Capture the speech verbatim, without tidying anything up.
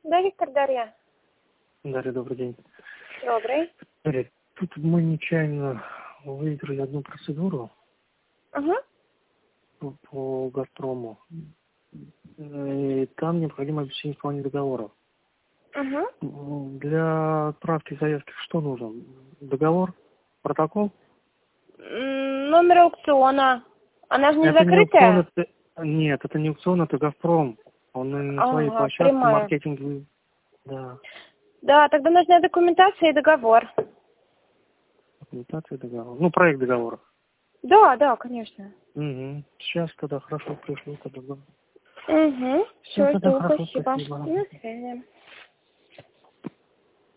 Да, Виктор, Дарья. Дарья, добрый день. Добрый. Дарья, тут мы нечаянно выиграли одну процедуру Угу. по, по «Газпрому». И там необходимо обеспечение исполнения договора. Угу. Для отправки заявки что нужно? Договор? Протокол? Номер аукциона. Она же не это закрытая? Не аукцион, это... Нет, это не аукцион, это «Газпром». Он на своей Ага, площадке прямая. маркетинговый. Да. Да, тогда нужна документация и договор. Документация договора. Ну, проект договора. Да, да, конечно. Угу. Сейчас тогда хорошо пришлю тогда. Угу. Все, Все, тогда жду, хорошо, спасибо. спасибо. До свидания.